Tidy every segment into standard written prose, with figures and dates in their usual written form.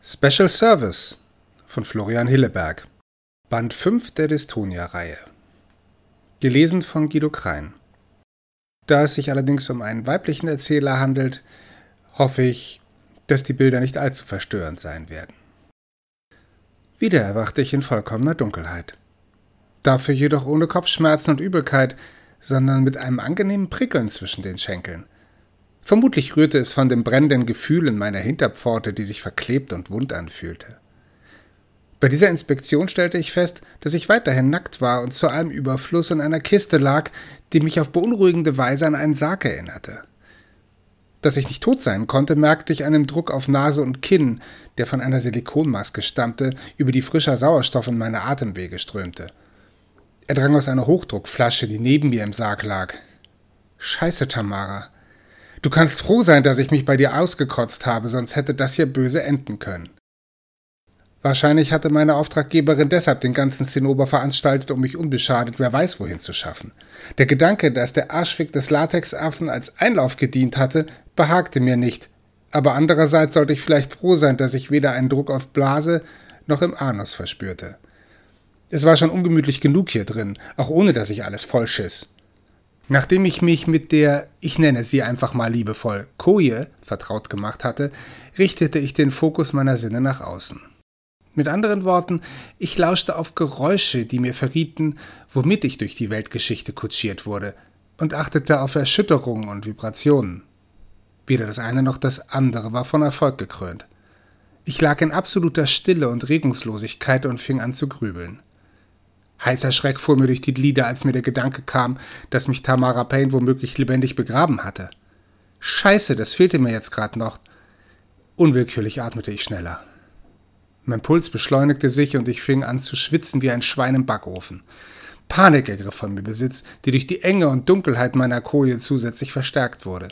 Special Service von Florian Hilleberg. Band 5 der Dystonia-Reihe. Gelesen von Guido Krein. Da es sich allerdings um einen weiblichen Erzähler handelt, hoffe ich, dass die Bilder nicht allzu verstörend sein werden. Wieder erwachte ich in vollkommener Dunkelheit. Dafür jedoch ohne Kopfschmerzen und Übelkeit, sondern mit einem angenehmen Prickeln zwischen den Schenkeln. Vermutlich rührte es von dem brennenden Gefühl in meiner Hinterpforte, die sich verklebt und wund anfühlte. Bei dieser Inspektion stellte ich fest, dass ich weiterhin nackt war und zu allem Überfluss in einer Kiste lag, die mich auf beunruhigende Weise an einen Sarg erinnerte. Dass ich nicht tot sein konnte, merkte ich an dem Druck auf Nase und Kinn, der von einer Silikonmaske stammte, über die frischer Sauerstoff in meine Atemwege strömte. Er drang aus einer Hochdruckflasche, die neben mir im Sarg lag. »Scheiße, Tamara. Du kannst froh sein, dass ich mich bei dir ausgekotzt habe, sonst hätte das hier böse enden können.« Wahrscheinlich hatte meine Auftraggeberin deshalb den ganzen Zinnober veranstaltet, um mich unbeschadet wer weiß wohin zu schaffen. Der Gedanke, dass der Arschfick des Latexaffen als Einlauf gedient hatte, behagte mir nicht, aber andererseits sollte ich vielleicht froh sein, dass ich weder einen Druck auf Blase noch im Anus verspürte. Es war schon ungemütlich genug hier drin, auch ohne dass ich alles vollschiss. Nachdem ich mich mit der, ich nenne sie einfach mal liebevoll, Koje vertraut gemacht hatte, richtete ich den Fokus meiner Sinne nach außen. Mit anderen Worten, ich lauschte auf Geräusche, die mir verrieten, womit ich durch die Weltgeschichte kutschiert wurde, und achtete auf Erschütterungen und Vibrationen. Weder das eine noch das andere war von Erfolg gekrönt. Ich lag in absoluter Stille und Regungslosigkeit und fing an zu grübeln. Heißer Schreck fuhr mir durch die Glieder, als mir der Gedanke kam, dass mich Tamara Payne womöglich lebendig begraben hatte. Scheiße, das fehlte mir jetzt gerade noch. Unwillkürlich atmete ich schneller. Mein Puls beschleunigte sich und ich fing an zu schwitzen wie ein Schwein im Backofen. Panik ergriff von mir Besitz, die durch die Enge und Dunkelheit meiner Koje zusätzlich verstärkt wurde.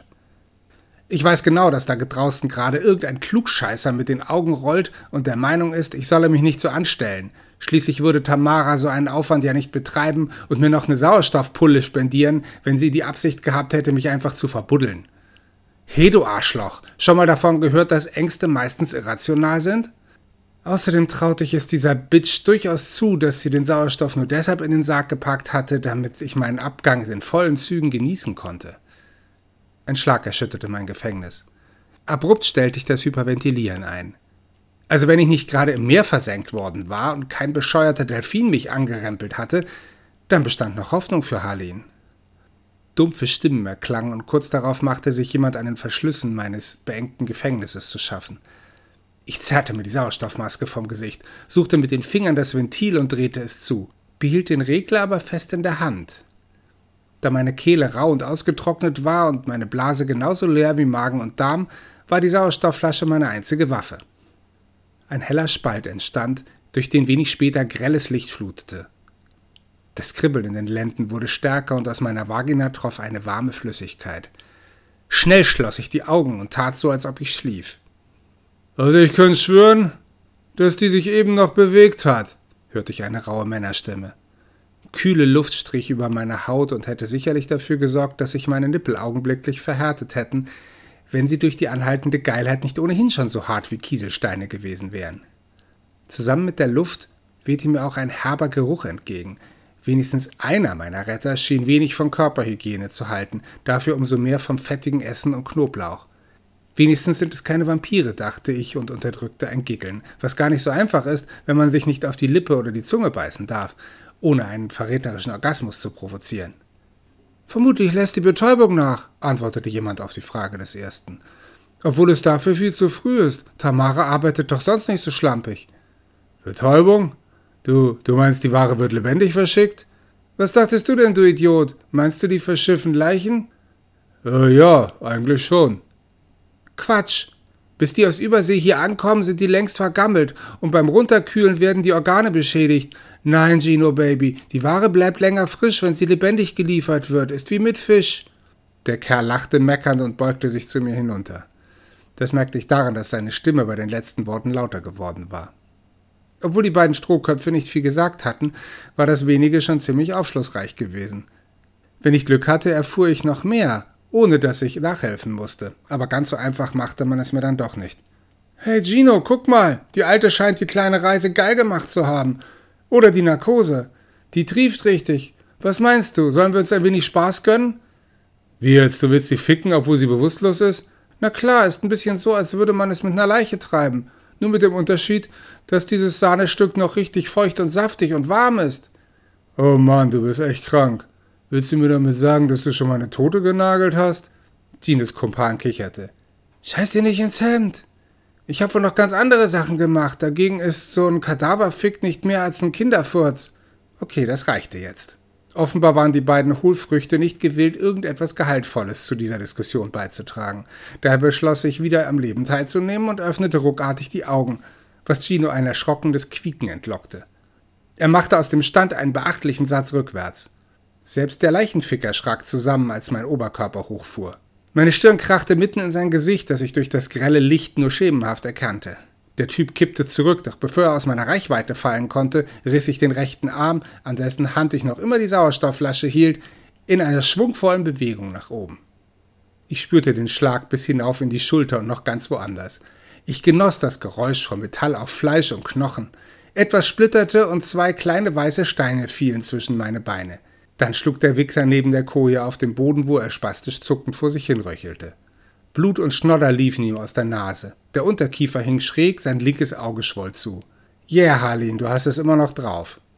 Ich weiß genau, dass da draußen gerade irgendein Klugscheißer mit den Augen rollt und der Meinung ist, ich solle mich nicht so anstellen. Schließlich würde Tamara so einen Aufwand ja nicht betreiben und mir noch eine Sauerstoffpulle spendieren, wenn sie die Absicht gehabt hätte, mich einfach zu verbuddeln. Hey, du Arschloch, schon mal davon gehört, dass Ängste meistens irrational sind? Außerdem traute ich es dieser Bitch durchaus zu, dass sie den Sauerstoff nur deshalb in den Sarg gepackt hatte, damit ich meinen Abgang in vollen Zügen genießen konnte. Ein Schlag erschütterte mein Gefängnis. Abrupt stellte ich das Hyperventilieren ein. Also wenn ich nicht gerade im Meer versenkt worden war und kein bescheuerter Delfin mich angerempelt hatte, dann bestand noch Hoffnung für Harleen. Dumpfe Stimmen erklangen und kurz darauf machte sich jemand an den Verschlüssen meines beengten Gefängnisses zu schaffen. Ich zerrte mir die Sauerstoffmaske vom Gesicht, suchte mit den Fingern das Ventil und drehte es zu, behielt den Regler aber fest in der Hand. Da meine Kehle rau und ausgetrocknet war und meine Blase genauso leer wie Magen und Darm, war die Sauerstoffflasche meine einzige Waffe. Ein heller Spalt entstand, durch den wenig später grelles Licht flutete. Das Kribbeln in den Lenden wurde stärker und aus meiner Vagina troff eine warme Flüssigkeit. Schnell schloss ich die Augen und tat so, als ob ich schlief. »Also ich könnte schwören, dass die sich eben noch bewegt hat«, hörte ich eine raue Männerstimme. Kühle Luft strich über meine Haut und hätte sicherlich dafür gesorgt, dass sich meine Nippel augenblicklich verhärtet hätten, wenn sie durch die anhaltende Geilheit nicht ohnehin schon so hart wie Kieselsteine gewesen wären. Zusammen mit der Luft wehte mir auch ein herber Geruch entgegen. Wenigstens einer meiner Retter schien wenig von Körperhygiene zu halten, dafür umso mehr vom fettigen Essen und Knoblauch. Wenigstens sind es keine Vampire, dachte ich und unterdrückte ein Giggeln, was gar nicht so einfach ist, wenn man sich nicht auf die Lippe oder die Zunge beißen darf, ohne einen verräterischen Orgasmus zu provozieren. »Vermutlich lässt die Betäubung nach«, antwortete jemand auf die Frage des Ersten. »Obwohl es dafür viel zu früh ist. Tamara arbeitet doch sonst nicht so schlampig.« »Betäubung? Du meinst, die Ware wird lebendig verschickt? Was dachtest du denn, du Idiot? Meinst du, die verschiffen Leichen?« Ja, eigentlich schon.« »Quatsch! Bis die aus Übersee hier ankommen, sind die längst vergammelt und beim Runterkühlen werden die Organe beschädigt. Nein, Gino Baby, die Ware bleibt länger frisch, wenn sie lebendig geliefert wird, ist wie mit Fisch.« Der Kerl lachte meckernd und beugte sich zu mir hinunter. Das merkte ich daran, dass seine Stimme bei den letzten Worten lauter geworden war. Obwohl die beiden Strohköpfe nicht viel gesagt hatten, war das wenige schon ziemlich aufschlussreich gewesen. Wenn ich Glück hatte, erfuhr ich noch mehr, ohne dass ich nachhelfen musste, aber ganz so einfach machte man es mir dann doch nicht. Hey Gino, guck mal, die Alte scheint die kleine Reise geil gemacht zu haben. Oder die Narkose. Die trieft richtig. Was meinst du, sollen wir uns ein wenig Spaß gönnen? Wie jetzt, du willst sie ficken, obwohl sie bewusstlos ist? Na klar, ist ein bisschen so, als würde man es mit einer Leiche treiben. Nur mit dem Unterschied, dass dieses Sahnestück noch richtig feucht und saftig und warm ist. Oh Mann, du bist echt krank. Willst du mir damit sagen, dass du schon mal eine Tote genagelt hast? Gines Kumpan kicherte. Scheiß dir nicht ins Hemd. Ich habe wohl noch ganz andere Sachen gemacht. Dagegen ist so ein Kadaverfick nicht mehr als ein Kinderfurz. Okay, das reichte jetzt. Offenbar waren die beiden Hohlfrüchte nicht gewillt, irgendetwas Gehaltvolles zu dieser Diskussion beizutragen. Daher beschloss ich, wieder am Leben teilzunehmen und öffnete ruckartig die Augen, was Gino ein erschrockenes Quieken entlockte. Er machte aus dem Stand einen beachtlichen Satz rückwärts. Selbst der Leichenficker schrak zusammen, als mein Oberkörper hochfuhr. Meine Stirn krachte mitten in sein Gesicht, das ich durch das grelle Licht nur schemenhaft erkannte. Der Typ kippte zurück, doch bevor er aus meiner Reichweite fallen konnte, riss ich den rechten Arm, an dessen Hand ich noch immer die Sauerstoffflasche hielt, in einer schwungvollen Bewegung nach oben. Ich spürte den Schlag bis hinauf in die Schulter und noch ganz woanders. Ich genoss das Geräusch von Metall auf Fleisch und Knochen. Etwas splitterte und 2 kleine weiße Steine fielen zwischen meine Beine. Dann schlug der Wichser neben der Koje auf den Boden, wo er spastisch zuckend vor sich hin röchelte. Blut und Schnodder liefen ihm aus der Nase. Der Unterkiefer hing schräg, sein linkes Auge schwoll zu. Yeah, Harleen, du hast es immer noch drauf.